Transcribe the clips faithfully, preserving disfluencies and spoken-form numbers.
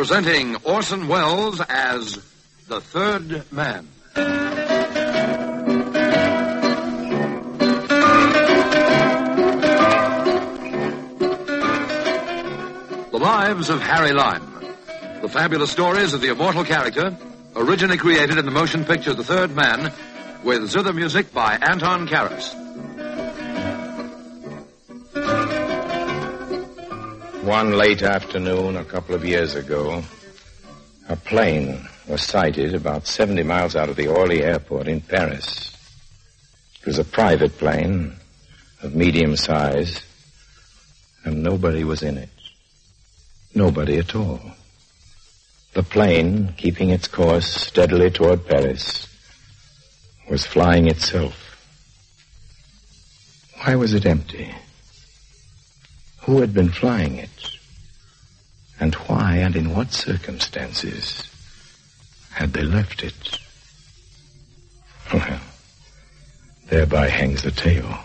Presenting Orson Welles as the Third Man. The Lives of Harry Lime. The fabulous stories of the immortal character, originally created in the motion picture The Third Man, with zither music by Anton Karas. One late afternoon a couple of years ago, a plane was sighted about seventy miles out of the Orly airport in Paris. It was a private plane of medium size, and nobody was in it. Nobody at all. The plane, keeping its course steadily toward Paris, was flying itself. Why was it empty? Who had been flying it? And why and in what circumstances had they left it? Well, thereby hangs the tale.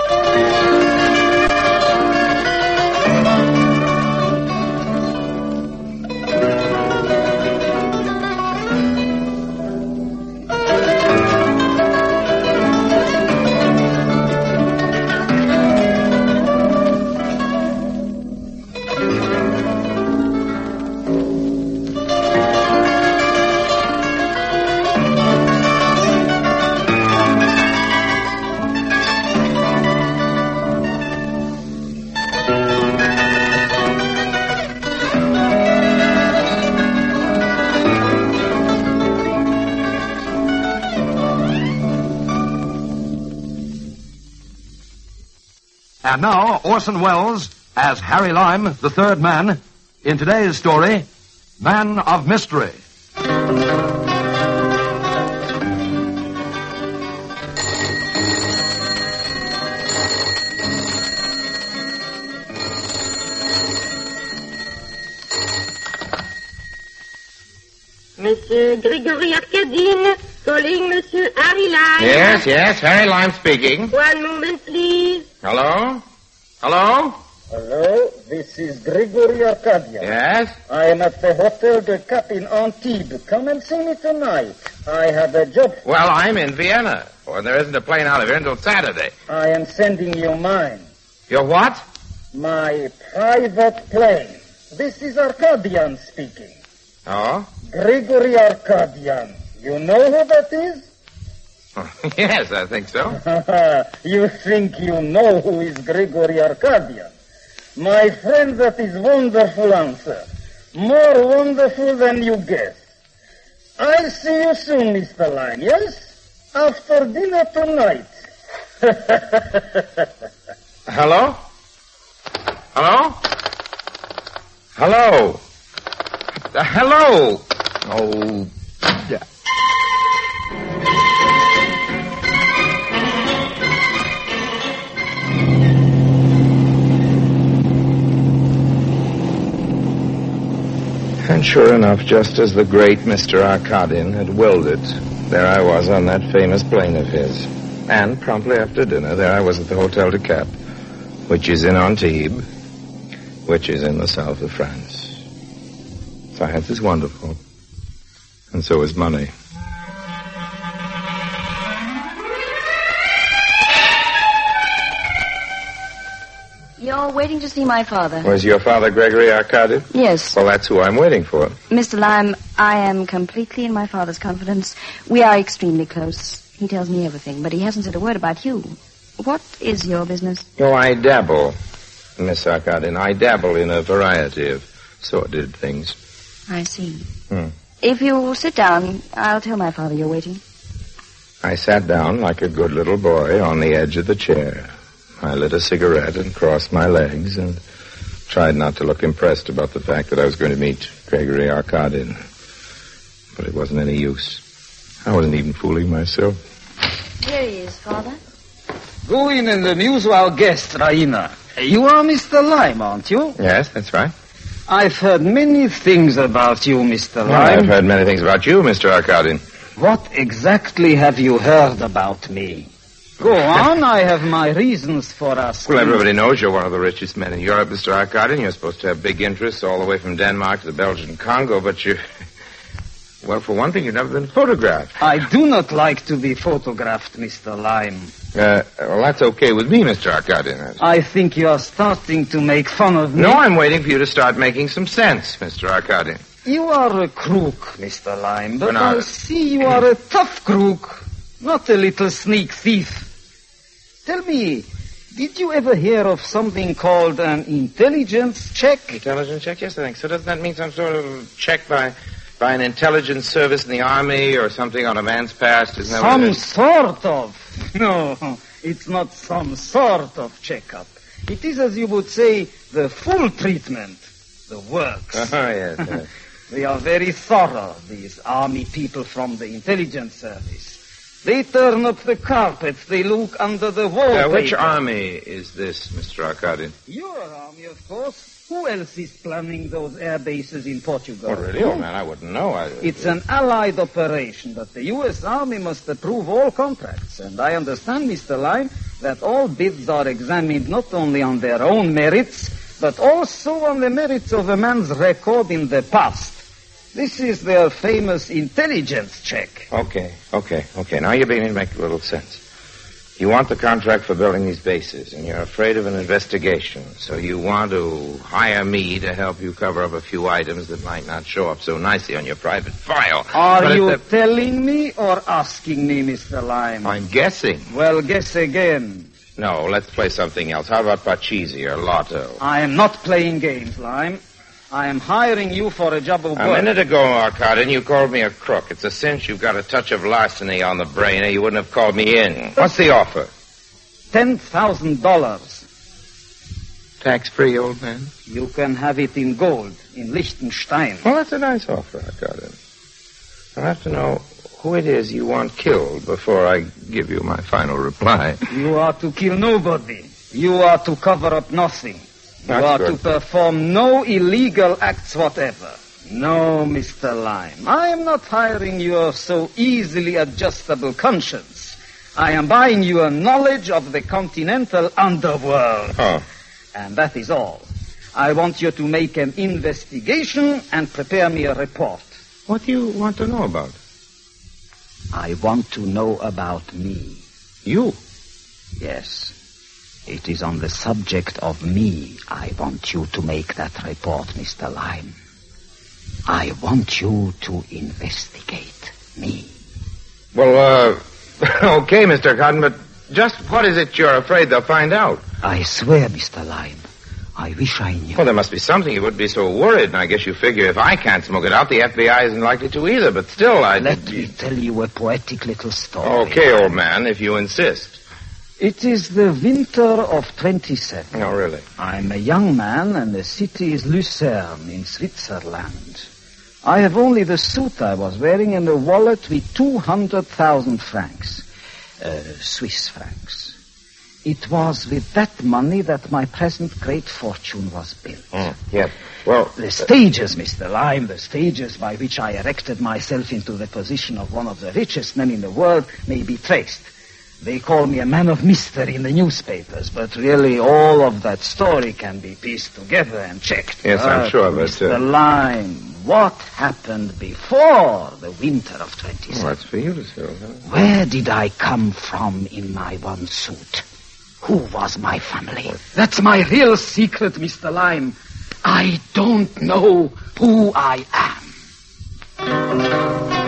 And now, Orson Welles as Harry Lime, the Third Man, in today's story, Man of Mystery. Monsieur Gregory Arcadine, calling Monsieur Harry Lime. Yes, yes, Harry Lime speaking. One moment, please. Hello? Hello? Hello, this is Gregory Arcadian. Yes? I am at the Hotel de Cap in Antibes. Come and see me tonight. I have a job. Well, I'm in Vienna, or there isn't a plane out of here until Saturday. I am sending you mine. Your what? My private plane. This is Arcadian speaking. Oh? Gregory Arcadian. You know who that is? Yes, I think so. You think you know who is Gregory Arcadian? My friend, that is wonderful answer. More wonderful than you guess. I'll see you soon, Mister Lime, yes? After dinner tonight. Hello? Hello? Hello? Uh, hello? Oh, yeah. And sure enough, just as the great Mister Arkadin had willed it, there I was on that famous plane of his. And promptly after dinner, there I was at the Hotel de Cap, which is in Antibes, which is in the south of France. Science is wonderful, and so is money. You're waiting to see my father. Was your father Gregory Arkadin? Yes. Well, that's who I'm waiting for. Mister Lime, I am completely in my father's confidence. We are extremely close. He tells me everything, but he hasn't said a word about you. What is your business? Oh, I dabble, Miss Arkadin. I dabble in a variety of sordid things. I see. Hmm. If you sit down, I'll tell my father you're waiting. I sat down like a good little boy on the edge of the chair. I lit a cigarette and crossed my legs and tried not to look impressed about the fact that I was going to meet Gregory Arkadin. But it wasn't any use. I wasn't even fooling myself. Here he is, Father. Go in and amuse our guest, Raina. You are Mister Lime, aren't you? Yes, that's right. I've heard many things about you, Mister Well, Lime. I've heard many things about you, Mister Arkadin. What exactly have you heard about me? Go on, I have my reasons for asking. Well, everybody knows you're one of the richest men in Europe, Mister Arkadian. You're supposed to have big interests all the way from Denmark to the Belgian Congo, but you... Well, for one thing, you've never been photographed. I do not like to be photographed, Mister Lime. Uh, well, that's okay with me, Mister Arkadian. I think you are starting to make fun of me. No, I'm waiting for you to start making some sense, Mister Arkadian. You are a crook, Mister Lime, but Bernard. I see you are a tough crook, not a little sneak thief. Tell me, did you ever hear of something called an intelligence check? Intelligence check? Yes, I think so. Doesn't that mean some sort of check by... by an intelligence service in the army or something on a man's past? Isn't that Some what it is? sort of. No, it's not some sort of checkup. It is, as you would say, the full treatment, the works. Oh, yes, yes. They are very thorough, these army people from the intelligence service. They turn up the carpets, they look under the Uh, wallpaper. which army is this, Mister Arkadian? Your army, of course. Who else is planning those air bases in Portugal? Oh, really? Oh, man, I wouldn't know. I... It's an allied operation, but the U S Army must approve all contracts. And I understand, Mister Lime, that all bids are examined not only on their own merits, but also on the merits of a man's record in the past. This is their famous intelligence check. Okay, okay, okay. Now you're beginning to make a little sense. You want the contract for building these bases, and you're afraid of an investigation, so you want to hire me to help you cover up a few items that might not show up so nicely on your private file. Are But you if the- telling me or asking me, Mister Lime? I'm guessing. Well, guess again. No, let's play something else. How about Pachisi or Lotto? I am not playing games, Lime. I am hiring you for a job of A work. minute ago, Arkadian, you called me a crook. It's a cinch you've got a touch of larceny on the brain, or you wouldn't have called me in. What's the offer? Ten thousand dollars. Tax-free, old man? You can have it in gold, in Liechtenstein. Well, that's a nice offer, Arkadian. I'll have to know who it is you want killed before I give you my final reply. You are to kill nobody. You are to cover up nothing. You That's are good. to perform no illegal acts whatever. No, Mister Lime. I am not hiring your so easily adjustable conscience. I am buying you a knowledge of the continental underworld. Oh. And that is all. I want you to make an investigation and prepare me a report. What do you want to know about? I want to know about me. You? Yes. It is on the subject of me I want you to make that report, Mister Lime. I want you to investigate me. Well, uh, okay, Mister Cotton, but just what is it you're afraid they'll find out? I swear, Mister Lime, I wish I knew. Well, there must be something you wouldn't be so worried, and I guess you figure if I can't smoke it out, the F B I isn't likely to either, but still, I... Let me tell you a poetic little story. Okay, old man, if you insist. It is the winter of twenty-seven. No, really. I'm a young man, and the city is Lucerne in Switzerland. I have only the suit I was wearing and a wallet with two hundred thousand francs. Uh, Swiss francs. It was with that money that my present great fortune was built. Mm, yes. Well, The stages, Mister Lime, the stages by which I erected myself into the position of one of the richest men in the world may be traced. They call me a man of mystery in the newspapers, but really all of that story can be pieced together and checked. Yes, I'm But, sure, but, Mister uh, Lime, what happened before the winter of well, twenty-seven? that's for you to say, huh? Where did I come from in my one suit? Who was my family? That's my real secret, Mister Lime. I don't know who I am.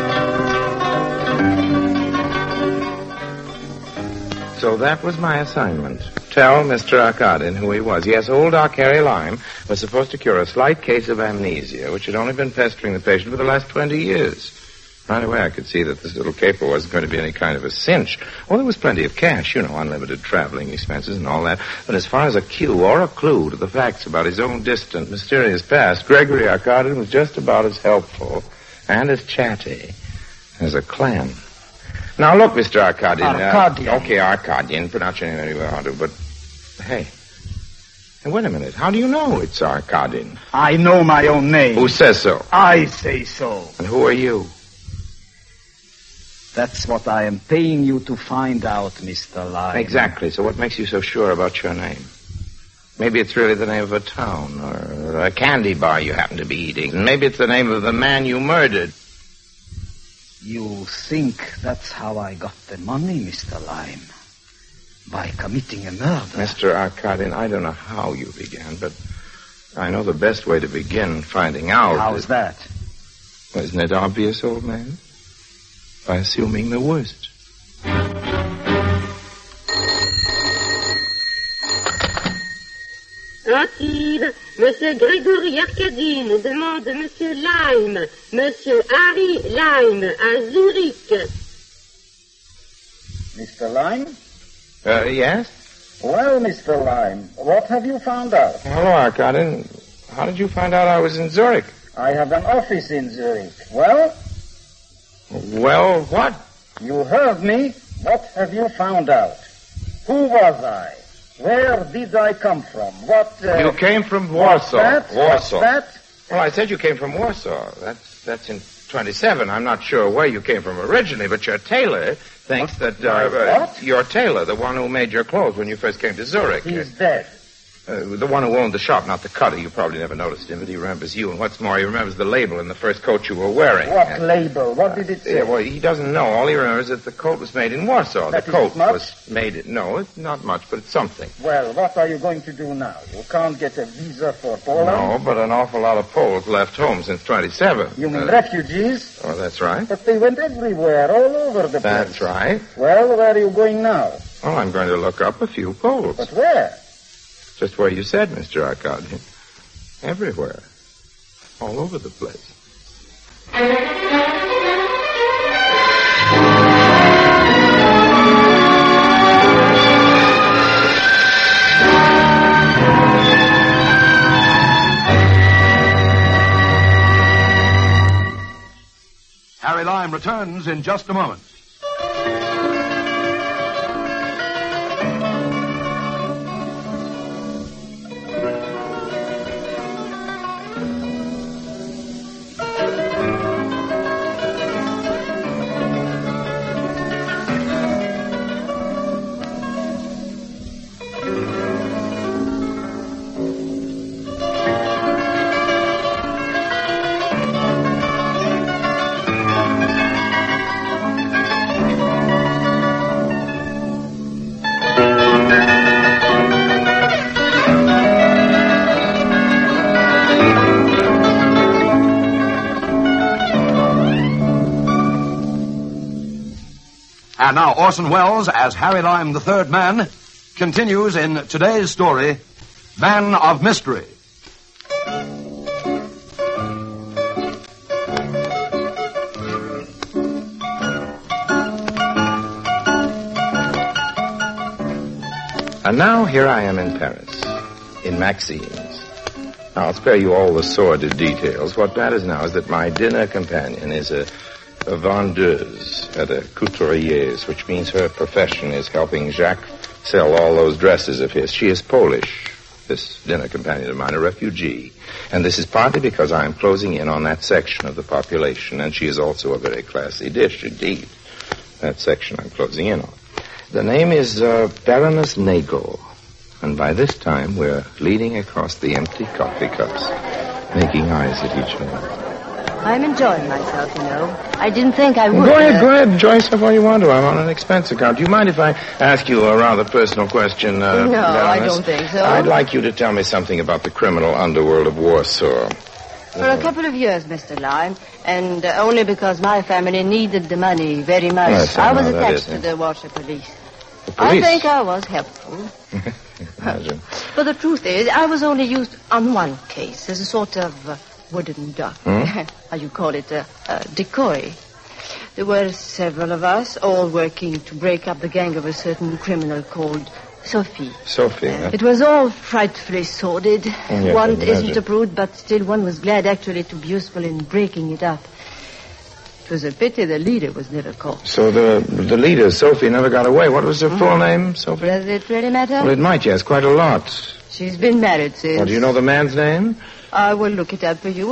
So that was my assignment. Tell Mister Arkadian who he was. Yes, old Arkari Lime was supposed to cure a slight case of amnesia, which had only been pestering the patient for the last twenty years. Right away, I could see that this little caper wasn't going to be any kind of a cinch. Well, there was plenty of cash, you know, unlimited traveling expenses and all that. But as far as a cue or a clue to the facts about his own distant, mysterious past, Gregory Arkadian was just about as helpful and as chatty as a clam. Now, look, Mister Arkadian. Arkadian. Uh, okay, Arkadian. Pronounce your name any way you want to, but... Hey. Hey, wait a minute. How do you know it's Arkadian? I know my own name. Who says so? I say so. And who are you? That's what I am paying you to find out, Mister Lime. Exactly. So what makes you so sure about your name? Maybe it's really the name of a town or a candy bar you happen to be eating. Maybe it's the name of the man you murdered. You think that's how I got the money, Mister Lime? By committing a murder? Mister Arkadin, I don't know how you began, but I know the best way to begin finding out. How's is... that? Well, isn't it obvious, old man? By assuming the worst. Attentive, Monsieur Grégory Arkadine demande Monsieur Lime, Monsieur Harry Lime, à Zurich. Mister Lime? Uh, yes? Well, Mister Lime, what have you found out? Hello, Arkadin. How did you find out I was in Zurich? I have an office in Zurich. Well? Well, what? You heard me. What have you found out? Who was I? Where did I come from? What, uh... You came from Warsaw. What's that? Warsaw. What's that? Well, I said you came from Warsaw. That's that's in twenty-seven. I'm not sure where you came from originally, but your tailor thinks What? that... Uh, My what? uh, your tailor, the one who made your clothes when you first came to Zurich. He's dead. Uh, the one who owned the shop, not the cutter. You probably never noticed him, but he remembers you. And what's more, he remembers the label in the first coat you were wearing. What And, label? What did it say? yeah, well, he doesn't know. All he remembers is that the coat was made in Warsaw. That the coat isn't much? was made... In, no, it's not much, but it's something. Well, what are you going to do now? You can't get a visa for Poland? No, but an awful lot of Poles left home since twenty-seven. You mean Uh, refugees? Oh, that's right. But they went everywhere, all over the place. That's right. Well, where are you going now? Well, I'm going to look up a few Poles. But where? Just where you said, Mister Arkadin. Everywhere. All over the place. Harry Lime returns in just a moment. And now Orson Welles, as Harry Lime, the third man, continues in today's story, Man of Mystery. And now here I am in Paris, in Maxine's. Now, I'll spare you all the sordid details. What matters now is that my dinner companion is a, a vendeuse at a couturier's, which means her profession is helping Jacques sell all those dresses of his. She is Polish, this dinner companion of mine, a refugee. And this is partly because I am closing in on that section of the population, and she is also a very classy dish, indeed. That section I'm closing in on. The name is uh, Baroness Nagel. And by this time, we're leaning across the empty coffee cups, making eyes at each other. I'm enjoying myself, you know. I didn't think I would. Go ahead, uh, go ahead. Enjoy yourself all you want to. I'm on an expense account. Do you mind if I ask you a rather personal question, uh, No, I Baroness? don't think so. I'd like you to tell me something about the criminal underworld of Warsaw. For a couple of years, Mister Lime, and uh, only because my family needed the money very much. Yes, I I was know that attached is, to the Warsaw police. The I police? think I was helpful. Imagine. But the truth is, I was only used on one case as a sort of uh, wooden duck. Hmm? How you call it, a, a decoy. There were several of us, all working to break up the gang of a certain criminal called Sophie. Sophie, Uh, huh? it was all frightfully sordid. yes, one I can isn't imagine. a prude, but still one was glad actually to be useful in breaking it up. It was a pity the leader was never caught. So the the leader, Sophie, never got away. What was her full name, Sophie? Does it really matter? Well, it might, yes, quite a lot. She's been married since. Well, do you know the man's name? I will look it up for you.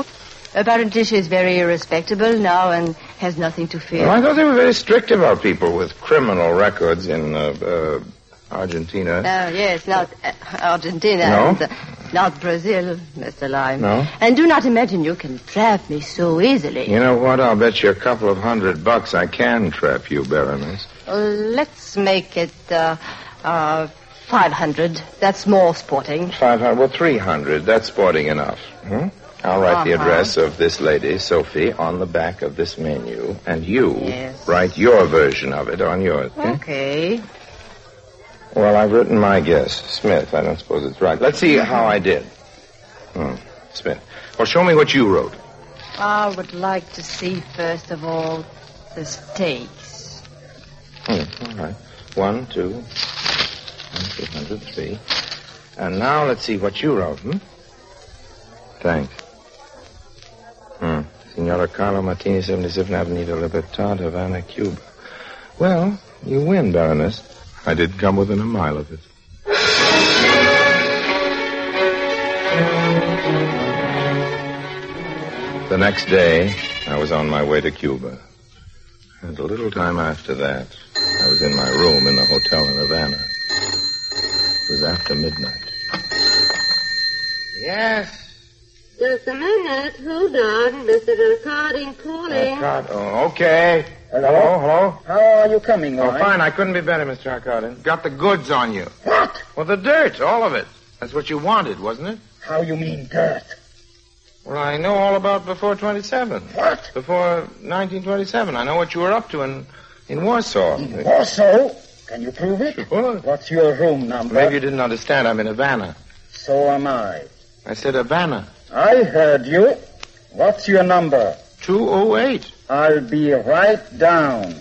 Uh, Apparently she's very respectable now and has nothing to fear. Well, I thought they were very strict about people with criminal records in uh, uh, Argentina. Oh, yes, not uh, Argentina. No? And, uh, not Brazil, Mister Lime. No? And do not imagine you can trap me so easily. You know what? I'll bet you a couple of hundred bucks I can trap you, Baroness. Uh, let's make it uh, uh, five hundred. That's more sporting. Five hundred, well, three hundred. That's sporting enough. Hmm? I'll write uh-huh. the address of this lady, Sophie, on the back of this menu. And you yes. write your version of it on yours. Hmm? Okay. Well, I've written my guess. Smith. I don't suppose it's right. Let's see how I did. Hmm. Smith. Well, show me what you wrote. I would like to see, first of all, the stakes. Hmm. All right. One, two, one, two hundred, three. And now let's see what you wrote, hmm? Thanks. Hmm. Senora Carlo Martini, seventy-seven Avenida Libertad, Havana, Cuba. Well, you win, Baroness. I didn't come within a mile of it. The next day, I was on my way to Cuba. And a little time after that, I was in my room in the hotel in Havana. It was after midnight. Yes? Just a minute. Hold on. Mister Recording calling. Uh, oh, okay. Hello? Hello, hello? How are you coming, Oh, Lime? fine. I couldn't be better, Mister Arcardin. Got the goods on you. What? Well, the dirt, all of it. That's what you wanted, wasn't it? How you mean dirt? Well, I know all about before twenty-seven. What? Before nineteen twenty-seven. I know what you were up to in, in Warsaw. In Warsaw? Can you prove it? Sure. What's your room number? Maybe you didn't understand. I'm in Havana. So am I. I said Havana. I heard you. What's your number? two oh eight. I'll be right down.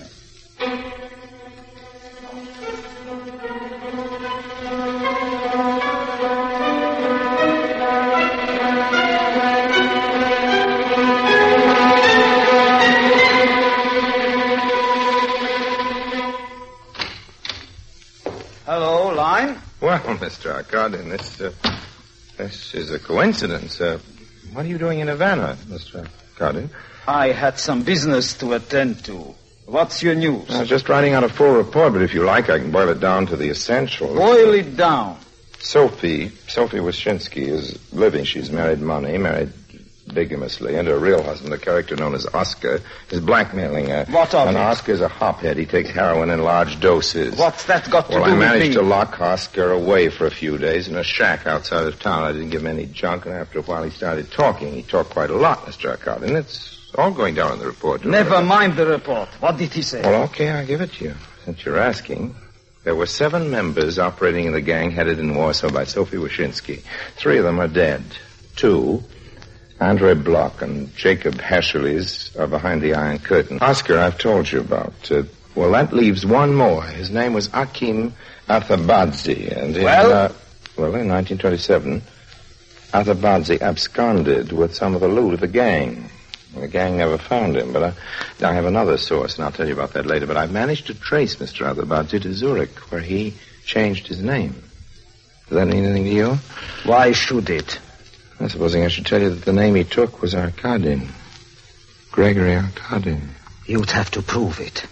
Hello, Lime. Well, Mister Arcardin, this, uh, this is a coincidence. Uh, what are you doing in Havana, Mister Arcardin? I had some business to attend to. What's your news? I was just writing out a full report, but if you like, I can boil it down to the essentials. Boil it down. Sophie, Sophie Wyszynski is living. She's married money, married bigamously, and her real husband, a character known as Oscar, is blackmailing her. What of and it? Oscar's a hophead. He takes heroin in large doses. What's that got to well, do I with managed me? to lock Oscar away for a few days in a shack outside of town. I didn't give him any junk, and after a while he started talking. He talked quite a lot, Mister Arcardin. It's all going down in the report. Never right? mind the report. What did he say? Well, okay, I'll give it to you, since you're asking. There were seven members operating in the gang headed in Warsaw by Sophie Wyszynski. Three of them are dead. Two, Andre Block and Jacob Heschelies, are behind the Iron Curtain. Oscar, I've told you about. Uh, well, that leaves one more. His name was Akim Athabadze. And in, Well? Uh, well, in nineteen twenty-seven, Athabadze absconded with some of the loot of the gang. The gang never found him, but I, I have another source, and I'll tell you about that later. But I've managed to trace Mister Athabadze to Zurich, where he changed his name. Does that mean anything to you? Why should it? I'm supposing I should tell you that the name he took was Arkadin. Gregory Arkadin. You'd have to prove it.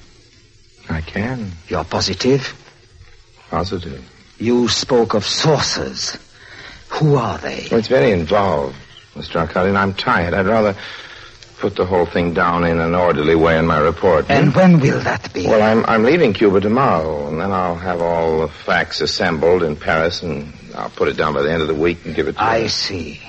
I can. You're positive? Positive. You spoke of sources. Who are they? Well, it's very involved, Mister Arkadin. I'm tired. I'd rather put the whole thing down in an orderly way in my report. And hmm? when will that be? Well, I'm I'm leaving Cuba tomorrow, and then I'll have all the facts assembled in Paris, and I'll put it down by the end of the week and give it to you. I see.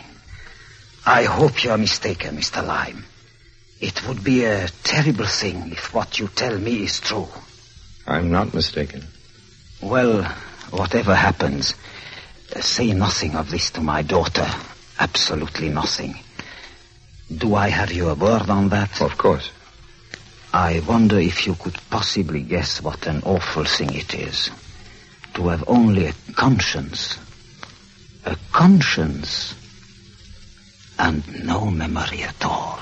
I hope you're mistaken, Mister Lime. It would be a terrible thing if what you tell me is true. I'm not mistaken. Well, whatever happens, uh, say nothing of this to my daughter. Absolutely nothing. Do I have your word on that? Of course. I wonder if you could possibly guess what an awful thing it is. To have only a conscience. A conscience. And no memory at all.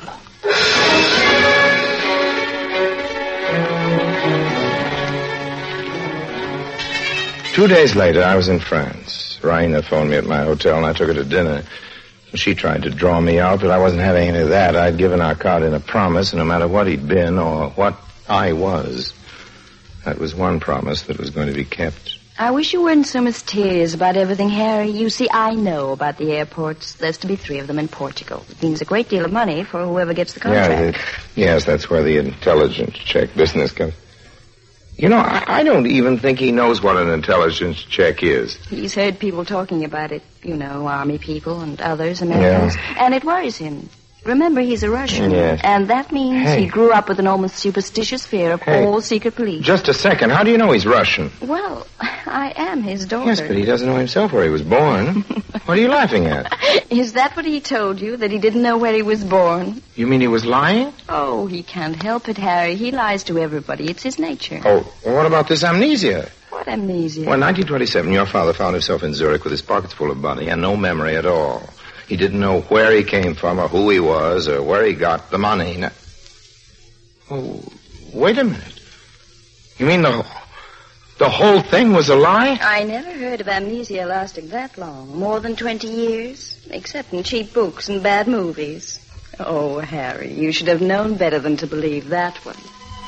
Two days later, I was in France. Raina phoned me at my hotel, and I took her to dinner. She tried to draw me out, but I wasn't having any of that. I'd given Arkadin a promise, and no matter what he'd been or what I was, that was one promise that was going to be kept. I wish you weren't so mysterious about everything, Harry. You see, I know about the airports. There's to be three of them in Portugal. It means a great deal of money for whoever gets the contract. Yeah, the, yes, that's where the intelligence check business comes. You know, I, I don't even think he knows what an intelligence check is. He's heard people talking about it, you know, army people and others, Americans, Yeah. and it worries him. Remember, he's a Russian, Yes. and that means Hey. he grew up with an almost superstitious fear of Hey. all secret police. Just a second. How do you know he's Russian? Well, I am his daughter. Yes, but he doesn't know himself where he was born. What are you laughing at? Is that what he told you, that he didn't know where he was born? You mean he was lying? Oh, he can't help it, Harry. He lies to everybody. It's his nature. Oh, well, what about this amnesia? What amnesia? Well, in nineteen twenty-seven, your father found himself in Zurich with his pockets full of money and no memory at all. He didn't know where he came from or who he was or where he got the money. Now, oh, wait a minute. You mean the, the whole thing was a lie? I never heard of amnesia lasting that long. More than twenty years. Except in cheap books and bad movies. Oh, Harry, you should have known better than to believe that one.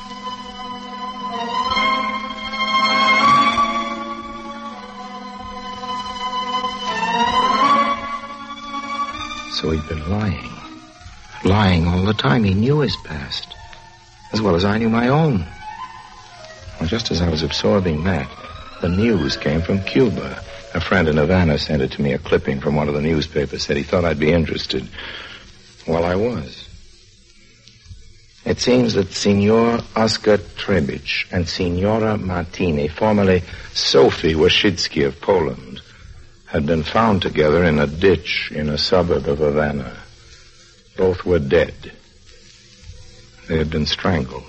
So he'd been lying. Lying all the time. He knew his past. As well as I knew my own. Well, just as I was absorbing that, the news came from Cuba. A friend in Havana sent it to me, a clipping from one of the newspapers. Said he thought I'd be interested. Well, I was. It seems that Signor Oskar Trebich and Signora Martini, formerly Sophie Waszczycki of Poland, had been found together in a ditch in a suburb of Havana. Both were dead. They had been strangled.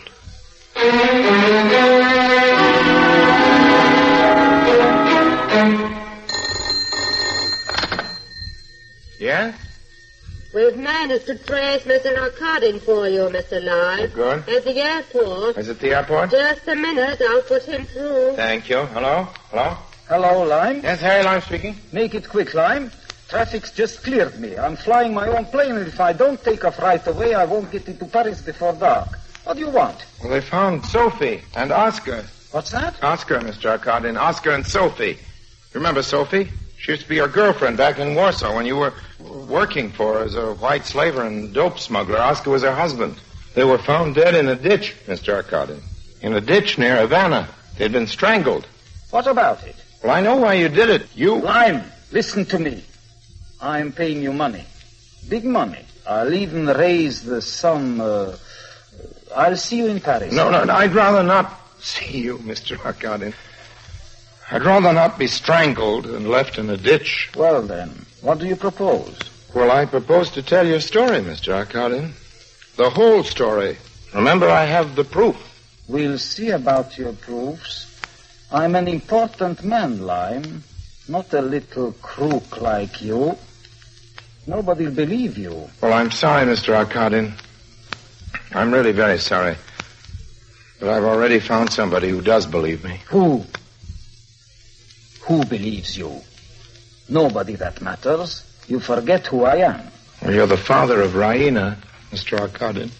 Yeah? We've managed to trace Mister Arkadin for you, Mister Lime. Good. At the airport. Is it the airport? Just a minute, I'll put him through. Thank you. Hello? Hello? Hello, Lime. Yes, Harry Lime speaking. Make it quick, Lime. Traffic's just cleared me. I'm flying my own plane, and if I don't take off right away, I won't get into Paris before dark. What do you want? Well, they found Sophie and Oscar. What's that? Oscar, Mister Arkadin. Oscar and Sophie. Remember Sophie? She used to be your girlfriend back in Warsaw when you were working for her as a white slaver and dope smuggler. Oscar was her husband. They were found dead in a ditch, Mister Arkadin. In a ditch near Havana. They'd been strangled. What about it? Well, I know why you did it. You... Lime, listen to me. I'm paying you money. Big money. I'll even raise the sum. Uh, I'll see you in Paris. No, no, no, I'd rather not see you, Mister Arkadin. I'd rather not be strangled and left in a ditch. Well, then, what do you propose? Well, I propose to tell you a story, Mister Arkadin. The whole story. Remember, I have the proof. We'll see about your proofs. I'm an important man, Lime. Not a little crook like you. Nobody'll believe you. Well, I'm sorry, Mister Arkadin. I'm really very sorry. But I've already found somebody who does believe me. Who? Who believes you? Nobody that matters. You forget who I am. Well, you're the father of Raina, Mister Arkadin.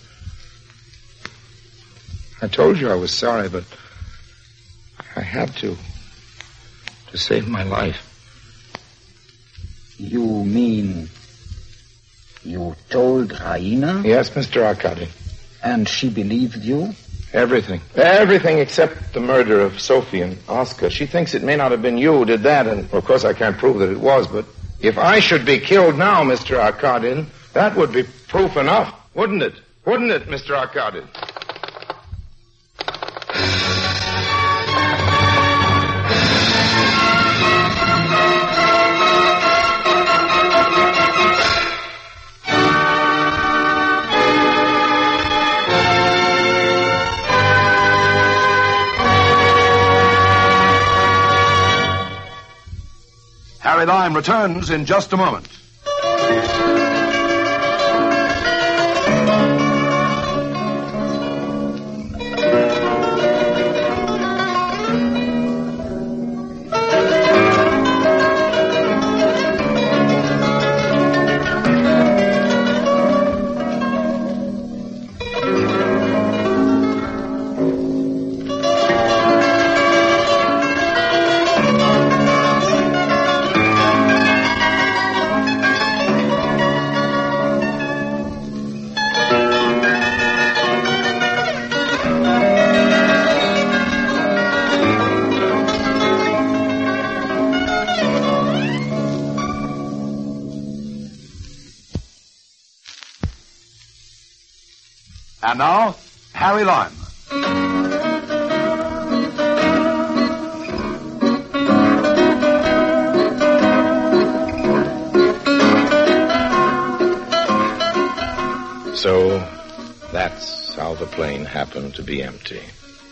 I told you I was sorry, but I had to. To save my life. You mean you told Raina? Yes, Mister Arkadin. And she believed you? Everything. Everything except the murder of Sophie and Oscar. She thinks it may not have been you who did that, and of course I can't prove that it was, but if I should be killed now, Mister Arkadin, that would be proof enough, wouldn't it? Wouldn't it, Mister Arkadin? Harry Lime returns in just a moment. And now, Harry Lime. So, that's how the plane happened to be empty.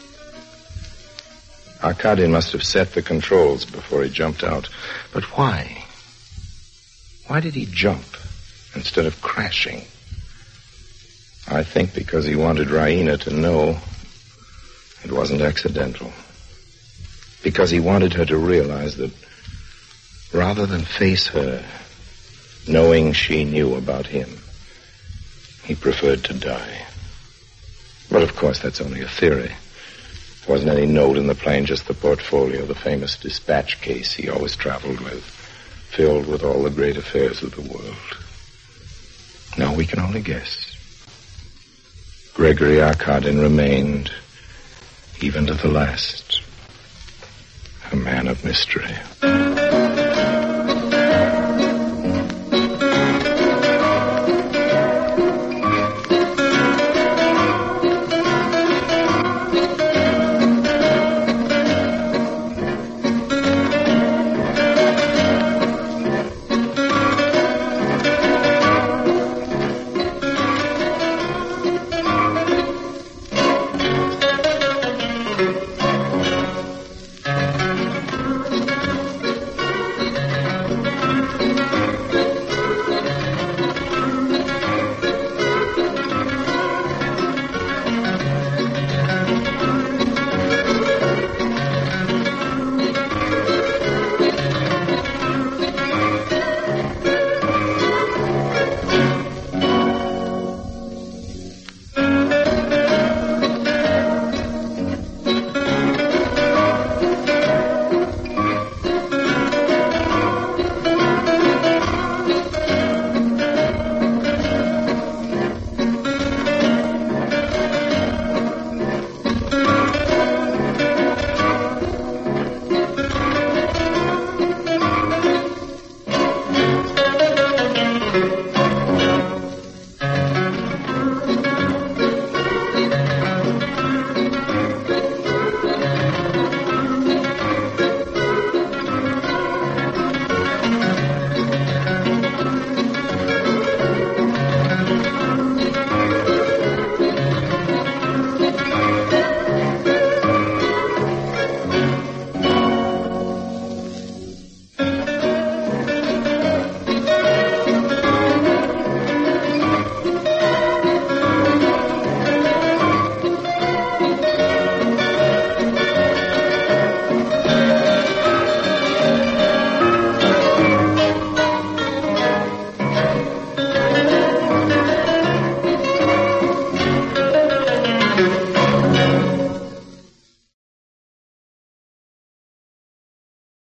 Arkadian must have set the controls before he jumped out. But why? Why did he jump instead of crashing? I think because he wanted Raina to know it wasn't accidental. Because he wanted her to realize that rather than face her, knowing she knew about him, he preferred to die. But of course, that's only a theory. There wasn't any note in the plane, just the portfolio, the famous dispatch case he always traveled with, filled with all the great affairs of the world. Now we can only guess. Gregory Arkadin remained, even to the last, a man of mystery.